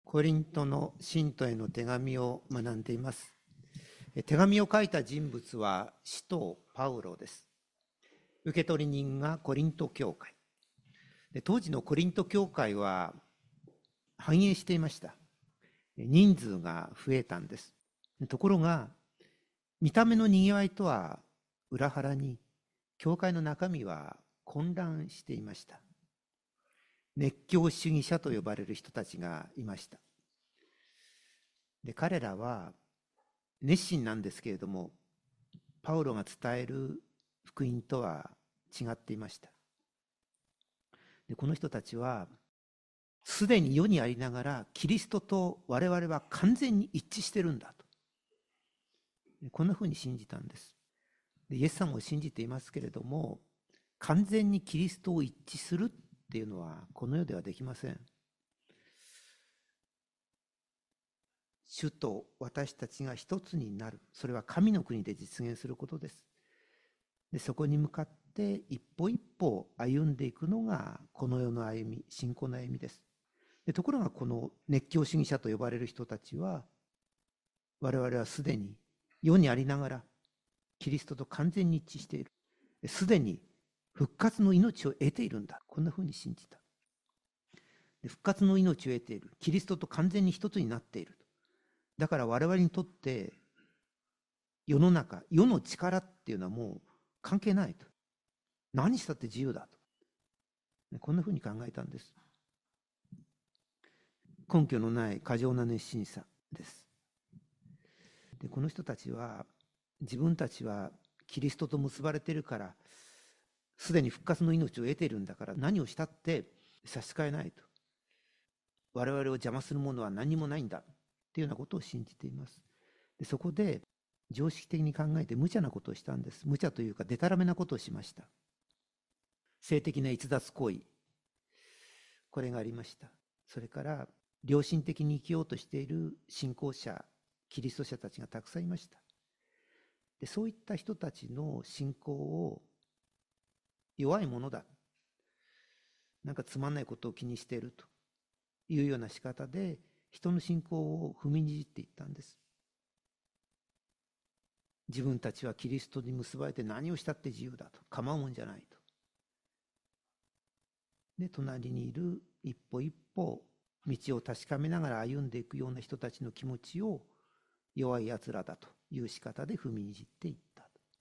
コリントの信徒への手紙を学んでいます。手紙を書いた人物は使徒パウロです。受取人がコリント教会。当時のコリント教会は繁栄していました。人数が増えたんです。ところが、見た目のにぎわいとは裏腹に、教会の中身は混乱していました。熱狂主義者と呼ばれる人たちがいました。で、彼らは熱心なんですけれども、パウロが伝える福音とは違っていました。で、この人たちはすでに世にありながらキリストと我々は完全に一致してるんだと、こんなふうに信じたんです。で、イエス様を信じていますけれども、完全にキリストを一致するっていうのはこの世ではできません。主と私たちが一つになる、それは神の国で実現することです。で、そこに向かって一歩一歩歩んでいくのがこの世の歩み、信仰の歩みです。で、ところがこの熱狂主義者と呼ばれる人たちは、我々はすでに世にありながらキリストと完全に一致している。すでに復活の命を得ているんだ。こんなふうに信じた。で、復活の命を得ている。キリストと完全に一つになっている。だから我々にとって世の中、世の力っていうのはもう関係ないと。何したって自由だと。こんなふうに考えたんです。根拠のない過剰な熱心さです。で、この人たちは自分たちはキリストと結ばれているから、すでに復活の命を得ているんだから何をしたって差し支えないと。我々を邪魔するものは何もないんだっていうようなことを信じています。で、そこで常識的に考えて無茶なことをしたんです。無茶というかでたらめなことをしました。性的な逸脱行為、これがありました。それから良心的に生きようとしている信仰者、キリスト者たちがたくさんいました。で、そういった人たちの信仰を弱いものだ、なんかつまんないことを気にしているというような仕方で人の信仰を踏みにじっていったんです。自分たちはキリストに結ばれて何をしたって自由だと、構うもんじゃないと。で、隣にいる一歩一歩道を確かめながら歩んでいくような人たちの気持ちを弱いやつらだという仕方で踏みにじっていった。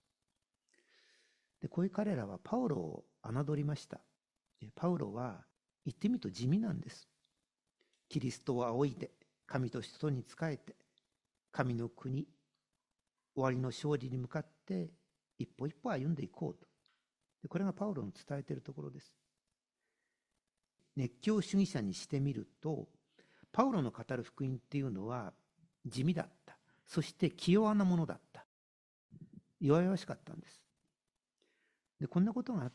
で、こういう彼らはパウロを侮りました。パウロは言ってみると地味なんです。キリストを仰いで神と人に仕えて神の国、終わりの勝利に向かって一歩一歩歩んでいこうと。で、これがパウロの伝えているところです。熱狂主義者にしてみると、パウロの語る福音っていうのは地味だった。そして気弱なものだった。弱々しかったんです。で、こんなことがあって、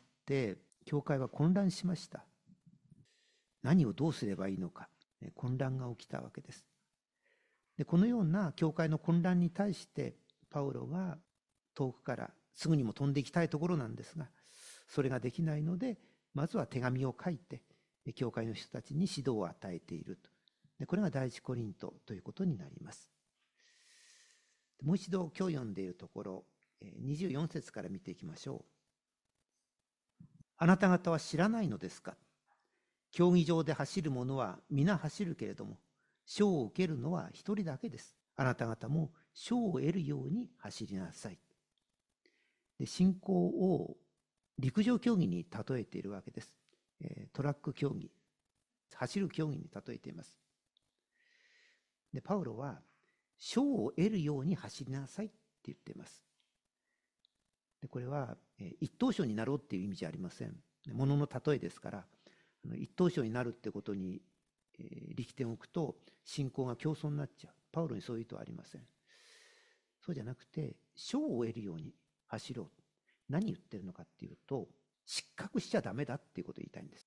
教会は混乱しました。何をどうすればいいのか、混乱が起きたわけです。で、このような教会の混乱に対して、パウロが遠くからすぐにも飛んでいきたいところなんですが、それができないので、まずは手紙を書いて、教会の人たちに指導を与えていると。で、これが第一コリントということになります。もう一度今日読んでいるところ、24節から見ていきましょう。あなた方は知らないのですか。競技場で走る者は皆走るけれども、賞を受けるのは一人だけです。あなた方も賞を得るように走りなさい。で、信仰を陸上競技に例えているわけです。トラック競技、走る競技に例えています。で、パウロは賞を得るように走りなさいって言っています。で、これは一等賞になろうっていう意味じゃありません。ものの例えですから、一等賞になるってことに力点を置くと信仰が競争になっちゃう。パウロにそういう意図はありません。そうじゃなくて、賞を得るように走ろう。何言ってるのかっていうと、失格しちゃダメだっていうことを言いたいんです。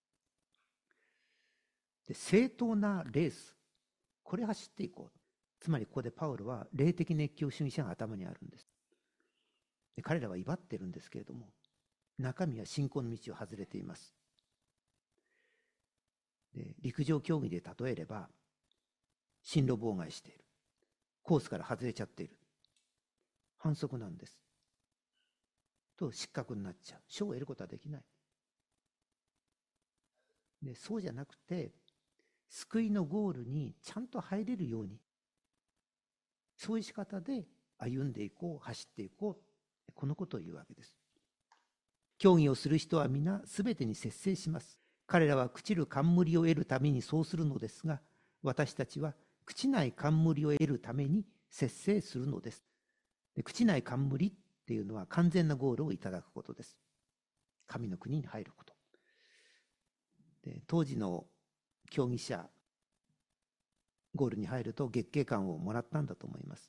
で、正当なレース、これ走っていこう。つまりここでパウロは霊的熱狂主義者が頭にあるんです。で、彼らは威張ってるんですけれども、中身は信仰の道を外れています。で、陸上競技で例えれば、 進路妨害している。コースから外れちゃっている。反則なんです。と失格になっちゃう。賞を得ることはできない。で、そうじゃなくて、救いのゴールにちゃんと入れるように、そういう仕方で歩んでいこう、走っていこう。このことを言うわけです。競技をする人は皆全てに節制します。彼らは朽ちる冠を得るためにそうするのですが、私たちは朽ちない冠を得るために節制するのです。で、朽ちない冠っていうのは完全なゴールをいただくことです。神の国に入ること。で、当時の競技者、ゴールに入ると月桂冠をもらったんだと思います。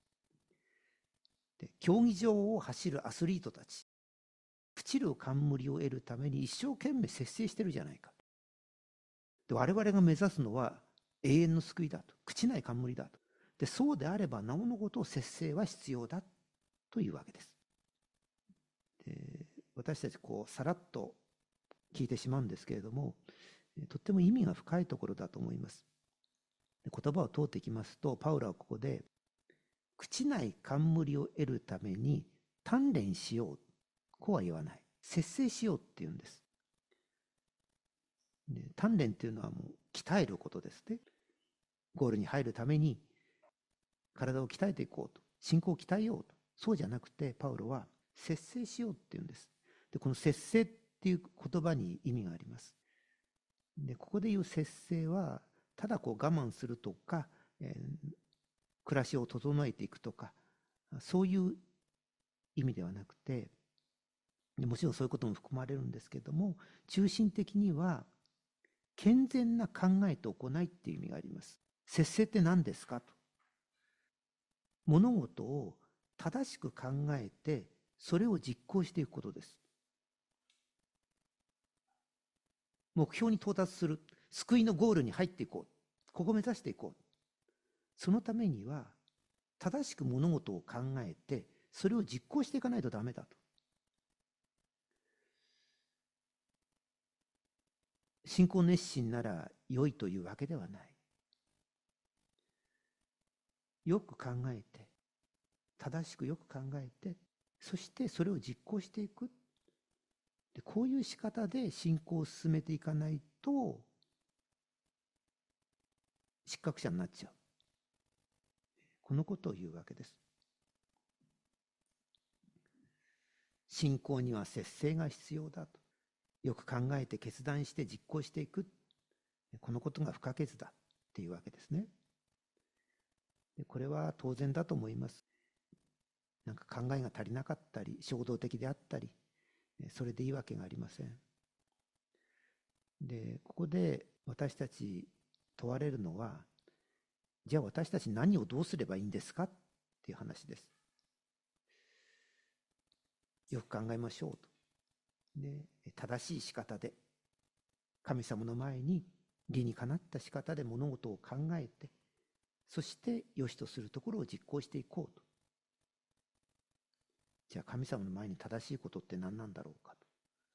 で、競技場を走るアスリートたち、朽ちる冠を得るために一生懸命節制してるじゃないか。で、我々が目指すのは永遠の救いだと。朽ちない冠だと。で、そうであればなおのことを節制は必要だというわけです。で、私たちさらっと聞いてしまうんですけれども、とっても意味が深いところだと思います。で、言葉を通ってきますと、パウロはここで朽ちない冠を得るために鍛錬しよう、こうは言わない。節制しようって言うんです。で、鍛錬っていうのはもう鍛えることですね。ゴールに入るために体を鍛えていこうと、信仰を鍛えようと。そうじゃなくて、パウロは節制しようって言うんです。で、この節制っていう言葉に意味があります。で、ここで言う節制は、ただ我慢するとか、暮らしを整えていくとか、そういう意味ではなくて、もちろんそういうことも含まれるんですけども、中心的には健全な考えと行いっていう意味があります。節制って何ですかと。物事を正しく考えて、それを実行していくことです。目標に到達する、救いのゴールに入っていこう。ここを目指していこう。そのためには、正しく物事を考えて、それを実行していかないとダメだと。信仰熱心なら良いというわけではない。よく考えて、正しくよく考えて、そしてそれを実行していく。で、こういう仕方で信仰を進めていかないと、失格者になっちゃう。このことを言うわけです。信仰には節制が必要だと。よく考えて決断して実行していく。このことが不可欠だっていうわけですね。で、これは当然だと思います。なんか考えが足りなかったり、衝動的であったり、それでいいわけがありません。で、ここで私たち問われるのは、じゃあ私たち何をどうすればいいんですかっていう話です。よく考えましょうと。で、正しい仕方で、神様の前に理にかなった仕方で物事を考えて、そして良しとするところを実行していこうと。じゃあ神様の前に正しいことって何なんだろうかと。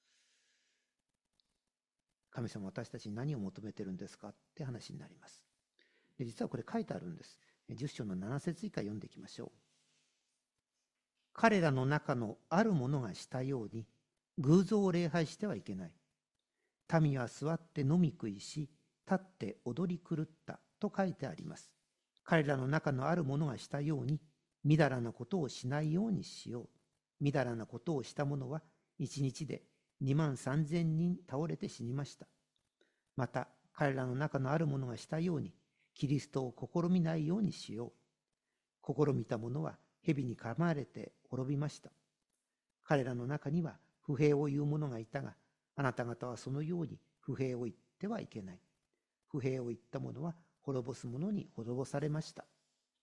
神様、私たちに何を求めてるんですかって話になります。で、実はこれ書いてあるんです。10章の7節以下読んでいきましょう。彼らの中のある者がしたように偶像を礼拝してはいけない。民は座って飲み食いし、立って踊り狂ったと書いてあります。彼らの中のある者がしたように、みだらなことをしないようにしよう。みだらなことをした者は、一日で23,000人倒れて死にました。また、彼らの中のある者がしたように、キリストを試みないようにしよう。試みた者は、蛇に噛まれて滅びました。彼らの中には、不平を言う者がいたが、あなた方はそのように不平を言ってはいけない。不平を言った者は滅ぼす者に滅ぼされました。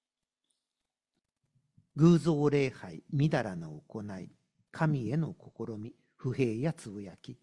偶像礼拝、みだらな行い、神への試み、不平やつぶやき。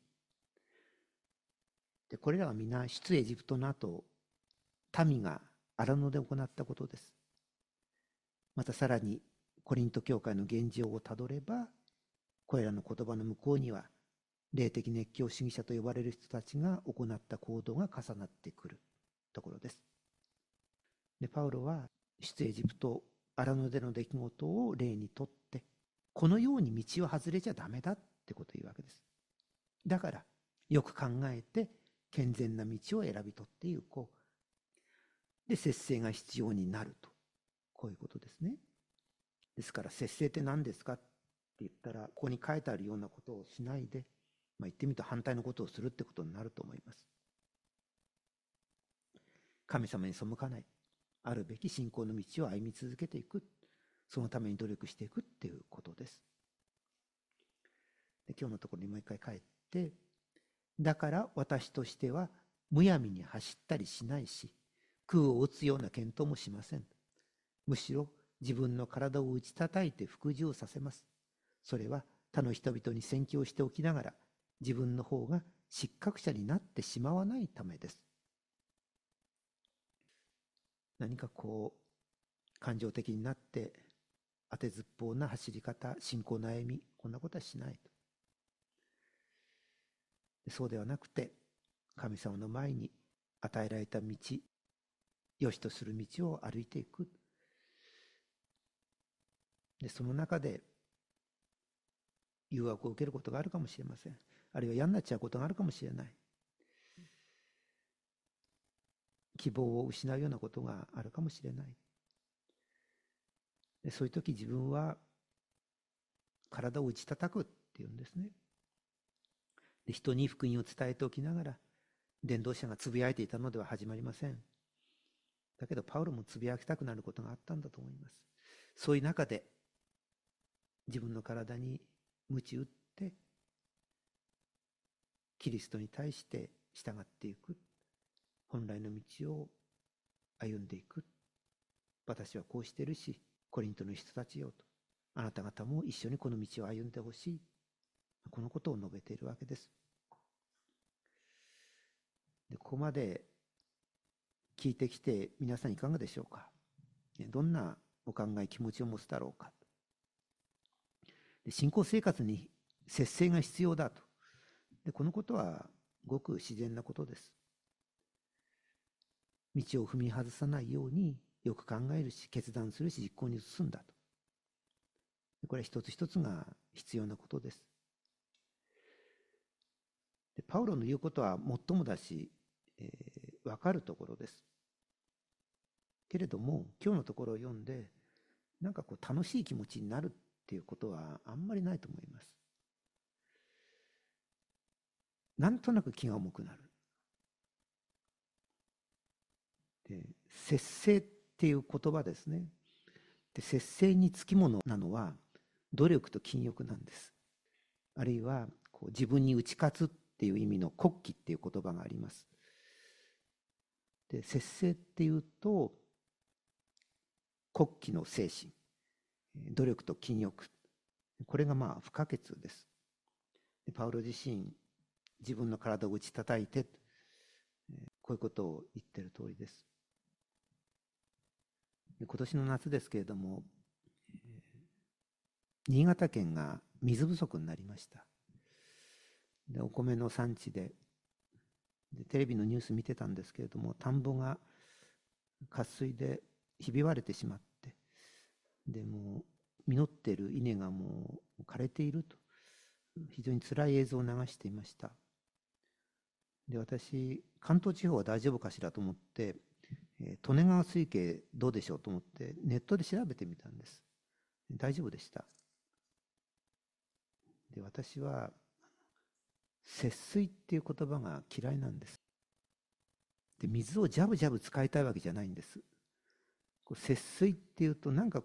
で、これらは皆出エジプトの後、民が荒野で行ったことです。またさらにコリント教会の現状をたどれば、これらの言葉の向こうには霊的熱狂主義者と呼ばれる人たちが行った行動が重なってくるところです。 でパウロは出エジプト荒野での出来事を例にとって、このように道を外れちゃダメだってことを言うわけです。だからよく考えて健全な道を選び取っていこう。で節制が必要になると、こういうことですね。ですから節制って何ですかって言ったら、ここに書いてあるようなことをしないで、言ってみると反対のことをするってことになると思います。神様に背かない、あるべき信仰の道を歩み続けていく、そのために努力していくっていうことです。で今日のところにもう一回帰って、だから私としてはむやみに走ったりしないし、空を打つような検討もしません。むしろ自分の体を打ち叩いて服従させます。それは他の人々に宣教しておきながら、自分の方が失格者になってしまわないためです。何か感情的になって当てずっぽうな走り方、信仰の歩み、こんなことはしないと。そうではなくて、神様の前に与えられた道、良しとする道を歩いていく。でその中で誘惑を受けることがあるかもしれません。あるいは嫌になっちゃうことがあるかもしれない。希望を失うようなことがあるかもしれない。でそういう時自分は体を打ち叩くっていうんですね。で人に福音を伝えておきながら伝道者がつぶやいていたのでは始まりません。だけどパウロもつぶやきたくなることがあったんだと思います。そういう中で自分の体に鞭打ってキリストに対して従っていく、本来の道を歩んでいく。私はこうしているし、コリントの人たちよと、あなた方も一緒にこの道を歩んでほしい、このことを述べているわけです。でここまで聞いてきて皆さんいかがでしょうか。どんなお考え気持ちを持つだろうか。で信仰生活に節制が必要だと。でこのことはごく自然なことです。道を踏み外さないようによく考えるし、決断するし、実行に移すんだと。これは一つ一つが必要なことです。でパウロの言うことはもっともだし、分かるところです。けれども今日のところを読んでなんか楽しい気持ちになるっていうことはあんまりないと思います。なんとなく気が重くなる。で節制っていう言葉ですね。で節制につきものなのは努力と禁欲なんです。あるいは自分に打ち勝つっていう意味の国旗っていう言葉があります。で節制っていうと国旗の精神、努力と禁欲、これが不可欠です。でパウロ自身自分の体を打ち叩いて、こういうことを言ってる通りです。で今年の夏ですけれども、新潟県が水不足になりました。でお米の産地でテレビのニュース見てたんですけれども、田んぼが渇水でひび割れてしまって、でもう実っている稲がもう枯れていると、非常に辛い映像を流していました。で私関東地方は大丈夫かしらと思って、利根川水系どうでしょうと思ってネットで調べてみたんです。大丈夫でした。で私は節水っていう言葉が嫌いなんです。で水をジャブジャブ使いたいわけじゃないんです。節水っていうとなんか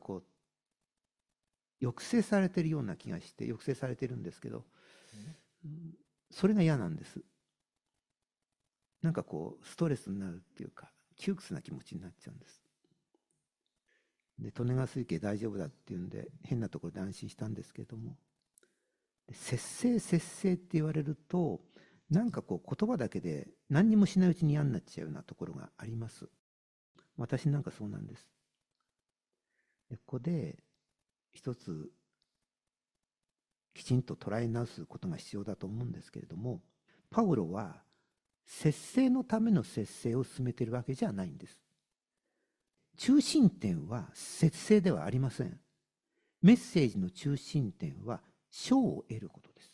抑制されてるような気がして抑制されてるんですけど、それが嫌なんです。なんかストレスになるっていうか窮屈な気持ちになっちゃうんです。で利根川水系大丈夫だっていうんで変なところで安心したんですけれども、節制節制って言われるとなんか言葉だけで何にもしないうちに嫌になっちゃうようなところがあります。私なんかそうなんです。でここで一つきちんと捉え直すことが必要だと思うんですけれども、パウロは節制のための節制を進めているわけじゃないんです。 中心点は節制ではありません。メッセージの中心点は賞を得ることです。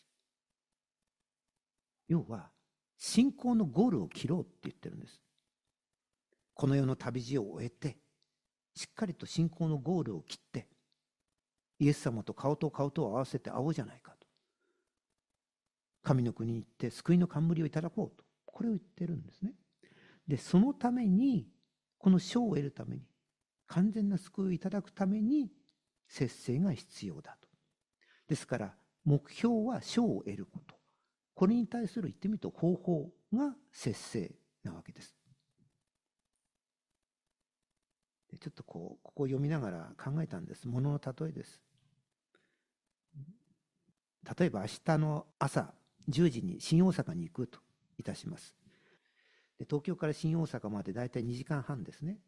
要は信仰のゴールを切ろうって言ってるんです。この世の旅路を終えて、しっかりと信仰のゴールを切って、イエス様と顔と顔とを合わせて会おうじゃないかと。神の国に行って救いの冠をいただこうと。これを言ってるんですね。で、そのために、この賞を得るために、完全な救いをいただくために、節制が必要だと。ですから、目標は賞を得ること。これに対する言ってみると方法が節制なわけです。でちょっとここを読みながら考えたんです。ものの例えです。例えば明日の朝10時に新大阪に行くといたします。で東京から新大阪までだいたい2時間半ですね。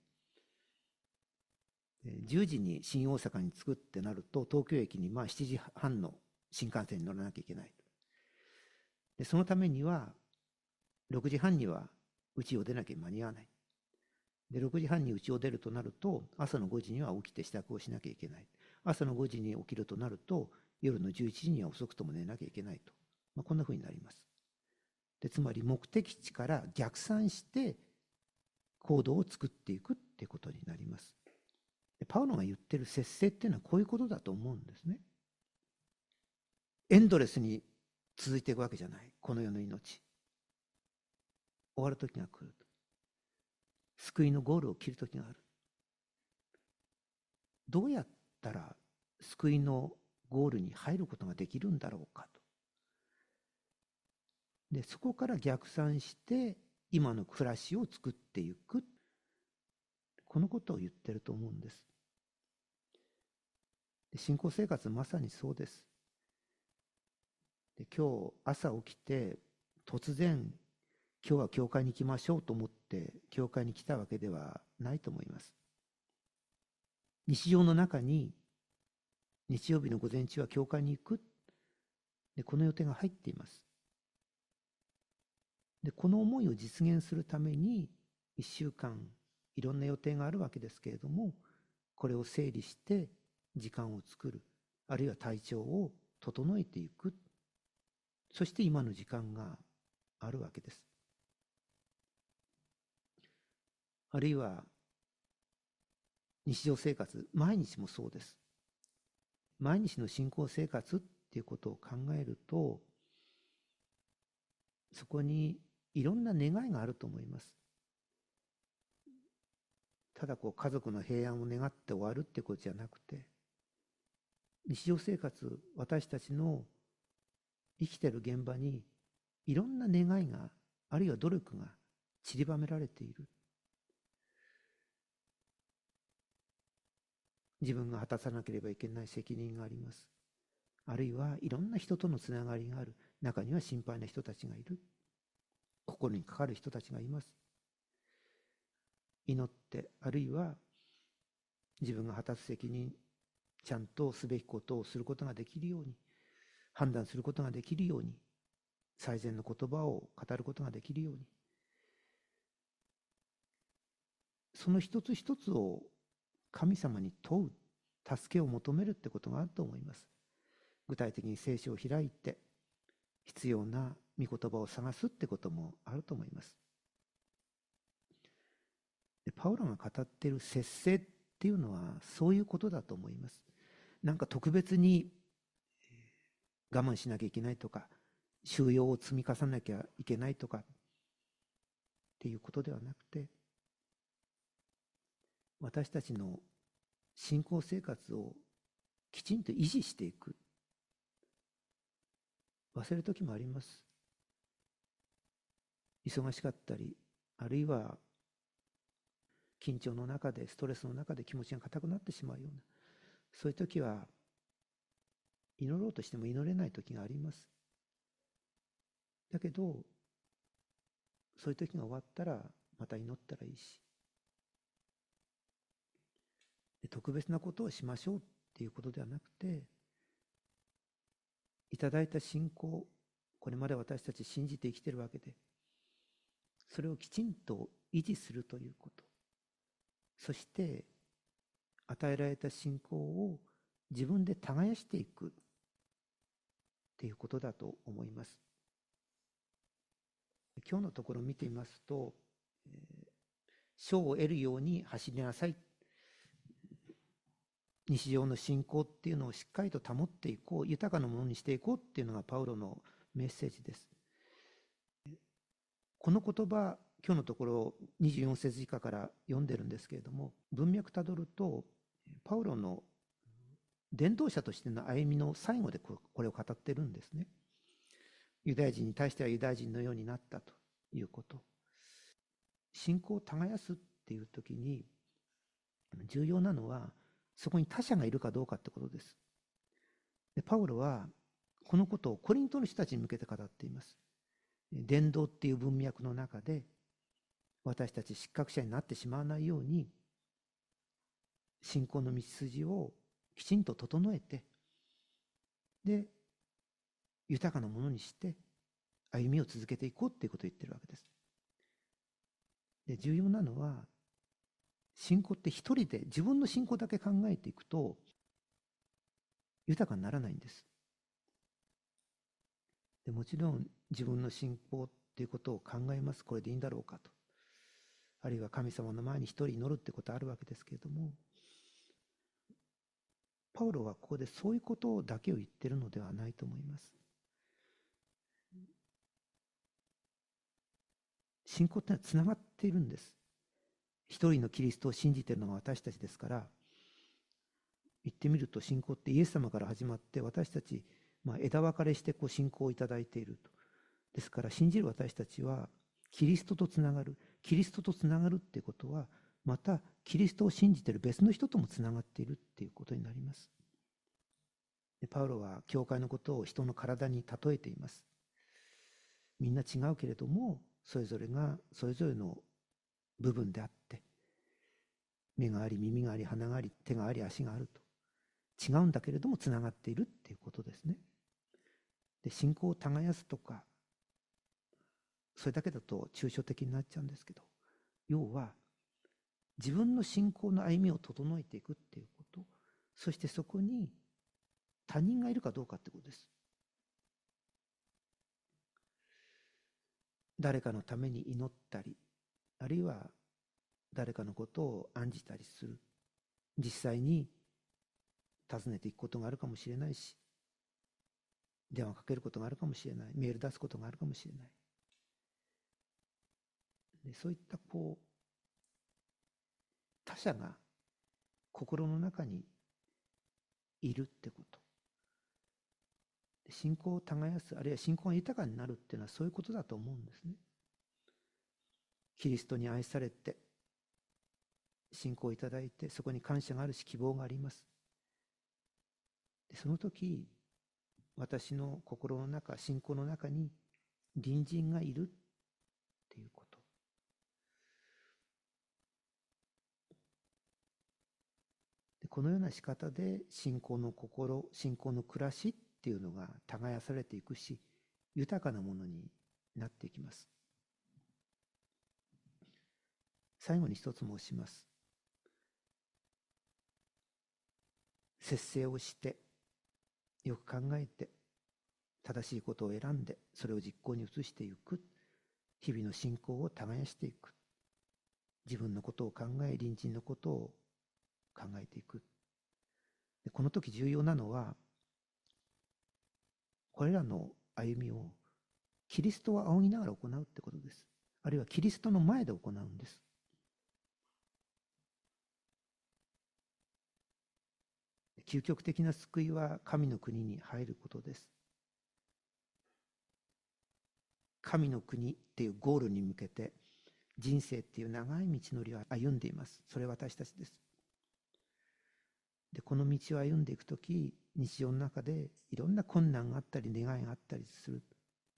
で10時に新大阪に着くってなると、東京駅に7時半の新幹線に乗らなきゃいけない。でそのためには6時半には家を出なきゃ間に合わない。で6時半に家を出るとなると、朝の5時には起きて支度をしなきゃいけない。朝の5時に起きるとなると、夜の11時には遅くとも寝なきゃいけないと、こんなふうになります。でつまり目的地から逆算して行動を作っていくっていうことになります。でパウロが言ってる節制っていうのはこういうことだと思うんですね。エンドレスに続いていくわけじゃない。この世の命終わる時が来ると。救いのゴールを切る時がある。どうやったら救いのゴールに入ることができるんだろうかと。でそこから逆算して今の暮らしを作っていく、このことを言ってると思うんです。で信仰生活まさにそうです。で今日朝起きて突然今日は教会に行きましょうと思って教会に来たわけではないと思います。日常の中に日曜日の午前中は教会に行く、でこの予定が入っています。でこの思いを実現するために1週間いろんな予定があるわけですけれども、これを整理して時間を作る、あるいは体調を整えていく、そして今の時間があるわけです。あるいは日常生活、毎日もそうです。毎日の信仰生活っていうことを考えると、そこにいろんな願いがあると思います。ただ家族の平安を願って終わるってことじゃなくて、日常生活、私たちの生きてる現場にいろんな願いが、あるいは努力が散りばめられている。自分が果たさなければいけない責任があります。あるいはいろんな人とのつながりがある。中には心配な人たちがいる。心にかかる人たちがいます。祈って、あるいは自分が果たす責任、ちゃんとすべきことをすることができるように、判断することができるように、最善の言葉を語ることができるように、その一つ一つを神様に問う、助けを求めるってことがあると思います。具体的に聖書を開いて必要な御言葉を探すってこともあると思います。でパウロが語っている節制っていうのはそういうことだと思います。なんか特別に我慢しなきゃいけないとか、収容を積み重ねなきゃいけないとかっていうことではなくて、私たちの信仰生活をきちんと維持していく。忘れる時もあります。忙しかったり、あるいは緊張の中で、ストレスの中で気持ちが硬くなってしまうような、そういう時は祈ろうとしても祈れない時があります。だけどそういう時が終わったらまた祈ったらいいし、で特別なことをしましょうっていうことではなくて、いただいた信仰、これまで私たち信じて生きているわけで、それをきちんと維持するということ、 そして与えられた信仰を自分で耕していくっていうことだと思います。今日のところを見てみますと、賞を得るように走りなさい。日常の信仰っていうのをしっかりと保っていこう、豊かなものにしていこうっていうのがパウロのメッセージです。この言葉、今日のところ24節以下から読んでるんですけれども、文脈たどると、パウロの伝道者としての歩みの最後でこれを語ってるんですね。ユダヤ人に対してはユダヤ人のようになったということ。信仰を耕すっていう時に重要なのはそこに他者がいるかどうかってことです。でパウロはこのことをコリントの人たちに向けて語っています。伝道っていう文脈の中で私たち失格者になってしまわないように信仰の道筋をきちんと整えて、で豊かなものにして歩みを続けていこうっていうことを言ってるわけです。で重要なのは信仰って一人で自分の信仰だけ考えていくと豊かにならないんです。でもちろん自分の信仰っていうことを考えます。これでいいんだろうかと。あるいは神様の前に一人祈るってことあるわけですけれども、パウロはここでそういうことだけを言ってるのではないと思います。信仰ってのはつながっているんです。一人のキリストを信じているのが私たちですから、言ってみると信仰ってイエス様から始まって私たち、枝分かれして信仰をいただいていると。ですから信じる私たちはキリストとつながる。キリストとつながるっていうことはまたキリストを信じている別の人ともつながっているっていうことになります。でパウロは教会のことを人の体に例えています。みんな違うけれどもそれぞれがそれぞれの部分であって、目があり耳があり鼻があり手があり足があると違うんだけれどもつながっているっていうことですね。で信仰を耕すとかそれだけだと抽象的になっちゃうんですけど、要は自分の信仰の歩みを整えていくっていうこと、そしてそこに他人がいるかどうかってことです。誰かのために祈ったり、あるいは誰かのことを案じたりする。実際に訪ねていくことがあるかもしれないし、電話かけることがあるかもしれない、メール出すことがあるかもしれない。でそういった他者が心の中にいるってこと。信仰を耕す、あるいは信仰が豊かになるっていうのはそういうことだと思うんですね。キリストに愛されて信仰をいただいて、そこに感謝があるし希望があります。でその時私の心の中、信仰の中に隣人がいるっていうこと。でこのような仕方で信仰の心、信仰の暮らしっていうのが耕されていくし、豊かなものになっていきます。最後に一つ申します。節制をしてよく考えて正しいことを選んでそれを実行に移していく。日々の信仰を耕していく。自分のことを考え、隣人のことを考えていく。でこの時重要なのはこれらの歩みをキリストを仰ぎながら行うってことです。あるいはキリストの前で行うんです。究極的な救いは神の国に入ることです。神の国っていうゴールに向けて人生っていう長い道のりを歩んでいます。それは私たちです。でこの道を歩んでいくとき、日常の中でいろんな困難があったり願いがあったりする。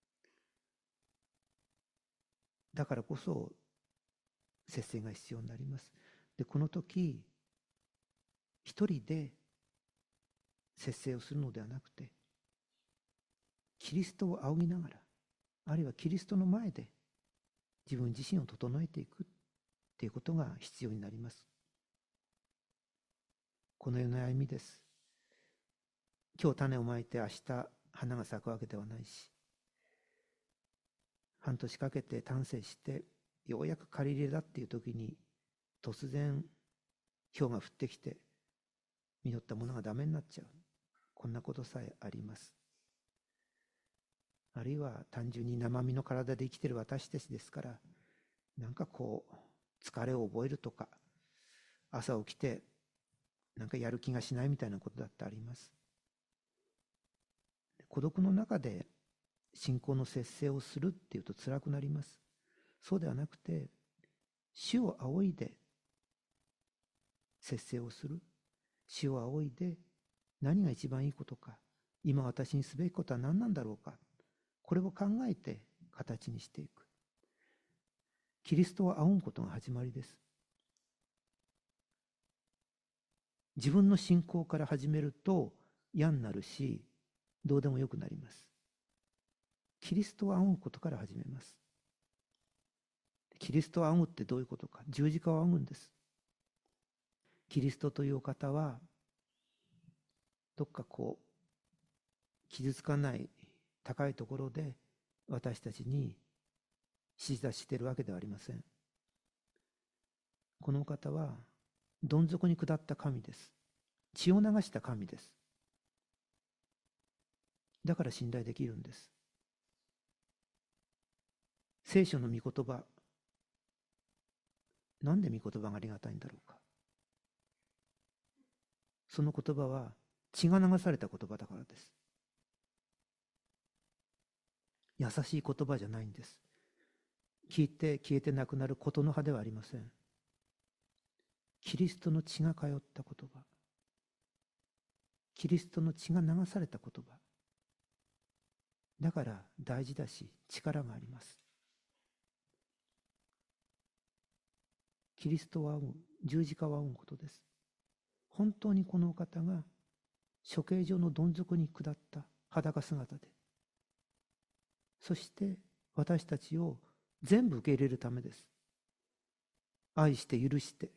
だからこそ節制が必要になります。でこの時一人で節制をするのではなくて、キリストを仰ぎながら、あるいはキリストの前で自分自身を整えていくっていうことが必要になります。 この世の歩みです。今日種をまいて明日花が咲くわけではないし、半年かけて丹精してようやく借り入れだっていう時に突然氷が降ってきて実ったものがダメになっちゃう。こんなことさえあります。あるいは単純に生身の体で生きている私たちですから、なんかこう疲れを覚えるとか、朝起きてなんかやる気がしないみたいなことだってあります。孤独の中で信仰の節制をするっていうと辛くなります。そうではなくて、主を仰いで節制をする。主を仰いで何が一番いいことか、今私にすべきことは何なんだろうか、これを考えて形にしていく。キリストを仰ぐことが始まりです。自分の信仰から始めると嫌になるし、どうでもよくなります。キリストを仰ぐことから始めます。キリストを仰ぐってどういうことか。十字架を仰ぐんです。キリストというお方は、どっかこう傷つかない高いところで私たちに指示しているわけではありません。このお方はどん底に下った神です。血を流した神です。だから信頼できるんです。聖書の御言葉、なんで御言葉がありがたいんだろうか。その言葉は血が流された言葉だからです。優しい言葉じゃないんです。聞いて消えてなくなることの葉ではありません。キリストの血が通った言葉、キリストの血が流された言葉だから大事だし力があります。キリストは十字架は仰ぐことです。本当にこのお方が処刑場のどん底に下った裸姿で、そして私たちを全部受け入れるためです。愛して許して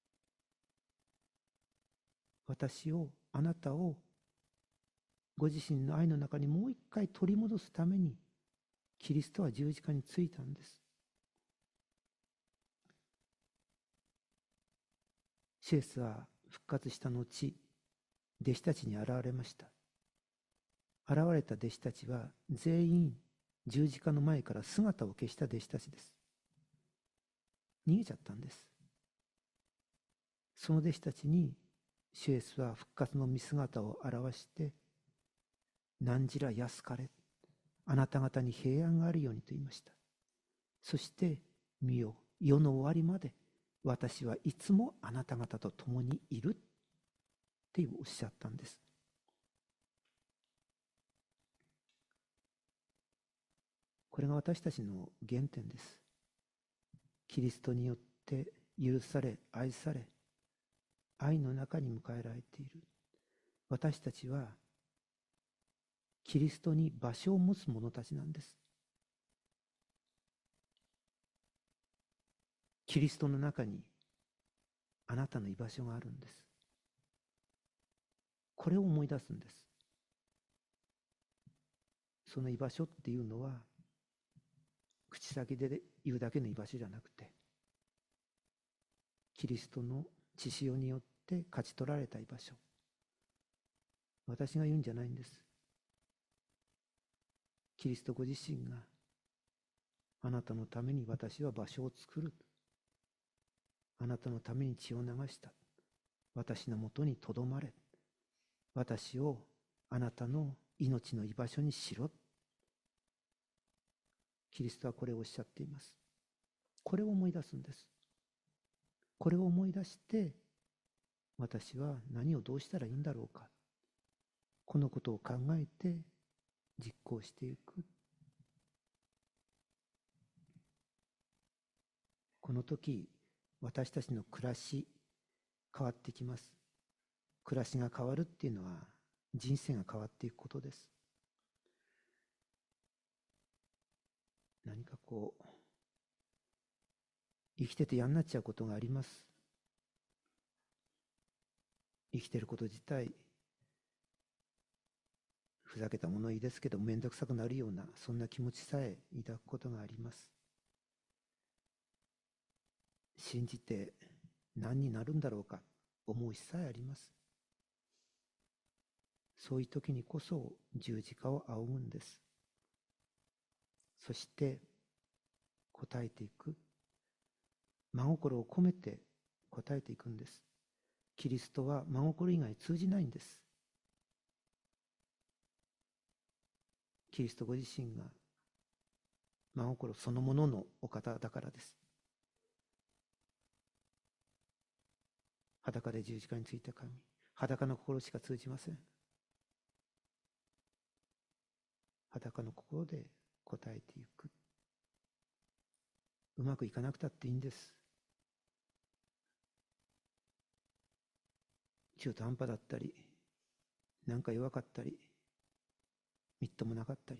私を、あなたをご自身の愛の中にもう一回取り戻すためにキリストは十字架についたんです。シエスは復活した後、弟子たちに現れました。現れた弟子たちは全員十字架の前から姿を消した弟子たちです。逃げちゃったんです。その弟子たちにシエスは復活の見姿を表して、何時ら安かれ、あなた方に平安があるようにと言いました。そして見よ、世の終わりまで私はいつもあなた方と共にいるっておっしゃったんです。これが私たちの原点です。キリストによって許され、愛され、愛の中に迎えられている私たちはキリストに場所を持つ者たちなんです。キリストの中にあなたの居場所があるんです。これを思い出すんです。その居場所っていうのは口先で言うだけの居場所じゃなくて、キリストの血潮によって勝ち取られた居場所。私が言うんじゃないんです。キリストご自身があなたのために私は場所を作る。あなたのために血を流した。私のもとにとどまれ。私をあなたの命の居場所にしろ。キリストはこれをおっしゃっています。これを思い出すんです。これを思い出して、私は何をどうしたらいいんだろうか。このことを考えて実行していく。この時、私たちの暮らし、変わってきます。暮らしが変わるっていうのは、人生が変わっていくことです。何かこう、生きてて嫌になっちゃうことがあります。 生きていること自体、ふざけた物言いですけど、めんどくさくなるような、そんな気持ちさえ抱くことがあります。信じて何になるんだろうか、思うしさえあります。そういう時にこそ十字架を仰ぐんです。そして答えていく。真心を込めて答えていくんです。キリストは真心以外通じないんです。キリストご自身が真心そのもののお方だからです。裸で十字架についた神、裸の心しか通じません。裸の心で答えていく。うまくいかなくたっていいんです。中途半端だったり、なんか弱かったり、みっともなかったり、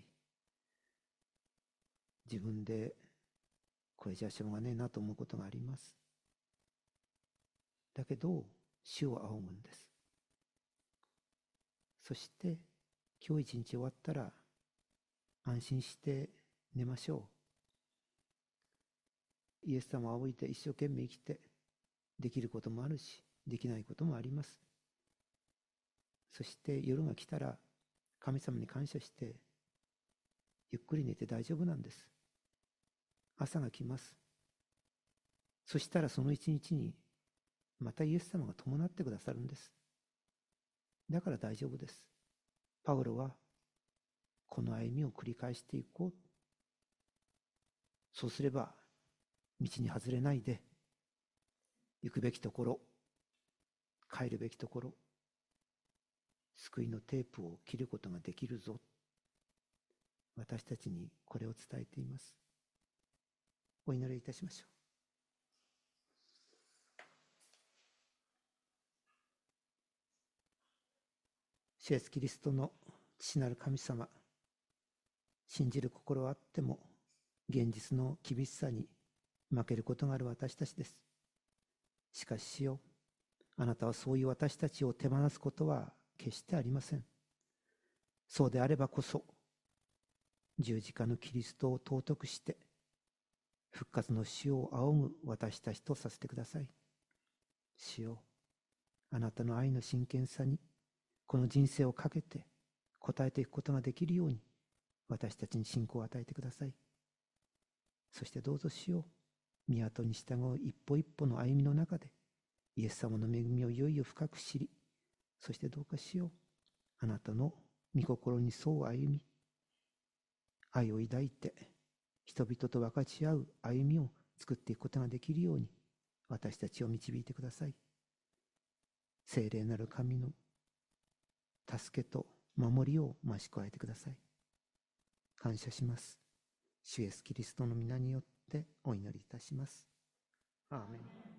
自分でこれじゃしょうがねえなと思うことがあります。だけど主を仰ぐんです。そして今日一日終わったら安心して寝ましょう。イエス様を仰いで一生懸命生きて、できることもあるしできないこともあります。そして夜が来たら神様に感謝してゆっくり寝て大丈夫なんです。朝が来ます。そしたらその一日にまたイエス様が伴ってくださるんです。だから大丈夫です。パウロはこの歩みを繰り返していこう。そうすれば道に外れないで、行くべきところ、帰るべきところ、救いのテープを切ることができるぞ。私たちにこれを伝えています。お祈りいたしましょう。主イエスキリストの父なる神様、信じる心はあっても現実の厳しさに負けることがある私たちです。しかし主よ、あなたはそういう私たちを手放すことは決してありません。そうであればこそ十字架のキリストを尊くして復活の主を仰ぐ私たちとさせてください。主よ、あなたの愛の真剣さにこの人生をかけて応えていくことができるように私たちに信仰を与えてください。そしてどうぞ主よ、御後に従う一歩一歩の歩みの中でイエス様の恵みをいよいよ深く知り、そしてどうか主よ、あなたの御心に沿う歩み、愛を抱いて人々と分かち合う歩みを作っていくことができるように私たちを導いてください。聖霊なる神の助けと守りを増し加えてください。感謝します。主イエスキリストの皆によってお祈りいたします。アーメン。